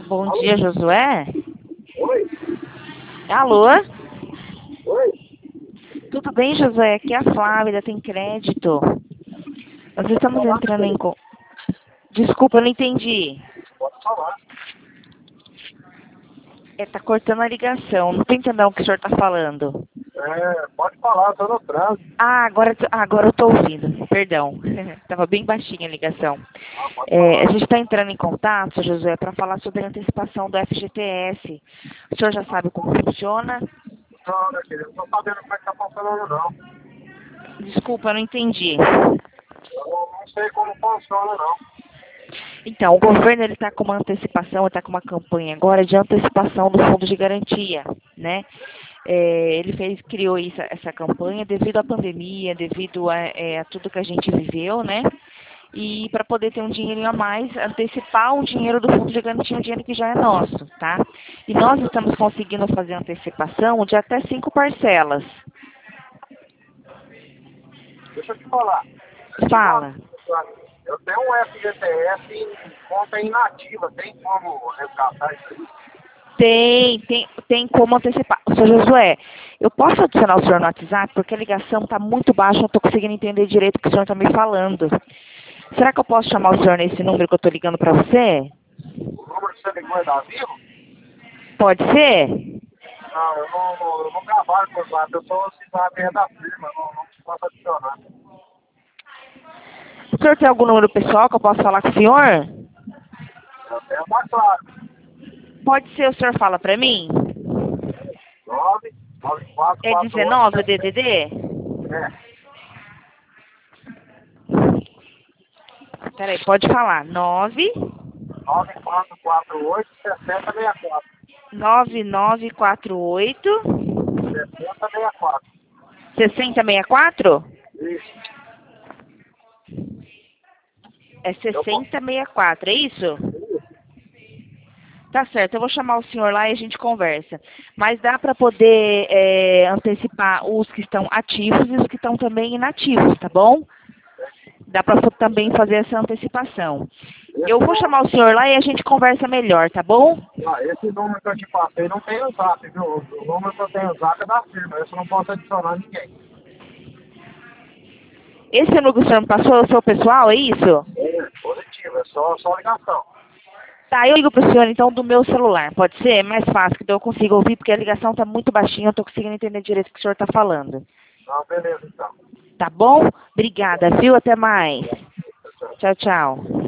Bom dia, Josué. Oi? Alô? Oi? Tudo bem, Josué? Aqui é a Flávia, Tem Crédito. Nós estamos entrando em... Desculpa, eu não entendi. Pode falar. Tá cortando a ligação. Não tô entendendo o que o senhor tá falando. Pode falar, tô no trânsito. Agora eu tô ouvindo. Perdão. Tava bem baixinha a ligação. Pode falar. A gente está entrando em contato, Josué, para falar sobre a antecipação do FGTS. O senhor já sabe como funciona? Não, meu querido, não tô sabendo como é que tá funcionando, não. Desculpa, eu não entendi. Eu não sei como funciona, não. Então, o governo está com uma antecipação, está com uma campanha agora de antecipação do fundo de garantia, né? Ele criou essa campanha devido à pandemia, devido a tudo que a gente viveu, né? E para poder ter um dinheirinho a mais, antecipar um dinheiro do fundo de garantia, um dinheiro que já é nosso, tá? E nós estamos conseguindo fazer antecipação de até 5 parcelas. Deixa eu te falar. Fala. Eu tenho um FGTS em conta inativa. Tem como resgatar isso aí? Tem como antecipar. Seu Josué, eu posso adicionar o senhor no WhatsApp? Porque a ligação está muito baixa, não estou conseguindo entender direito o que o senhor está me falando. Será que eu posso chamar o senhor nesse número que eu estou ligando para você? O número que você ligou é da Vivo? Pode ser? Não, eu não trabalho com o WhatsApp. Eu sou cidadão da firma. Não posso adicionar. O senhor tem algum número pessoal que eu possa falar com o senhor? Eu tenho uma claro. Pode ser, o senhor fala para mim? 99448. É 19 o DDD? É. Peraí, pode falar. 9448 6064. 9948 6064. 6064? Isso. É 6064, é isso? Tá certo, eu vou chamar o senhor lá e a gente conversa. Mas dá para poder antecipar os que estão ativos e os que estão também inativos, tá bom? Dá para também fazer essa antecipação. Eu vou chamar o senhor lá e a gente conversa melhor, tá bom? Esse número que eu te passei não tem o zap, viu? O número que eu tenho o zap é da firma. Esse eu não posso adicionar ninguém. Esse número que o senhor me passou é o seu pessoal, é isso? É positivo, é só ligação. Tá, eu ligo pro senhor então do meu celular, pode ser? É mais fácil, que daí eu consigo ouvir, porque a ligação tá muito baixinha, eu tô conseguindo entender direito o que o senhor tá falando. Não, beleza então. Tá bom? Obrigada, viu? Até mais. Tchau, tchau.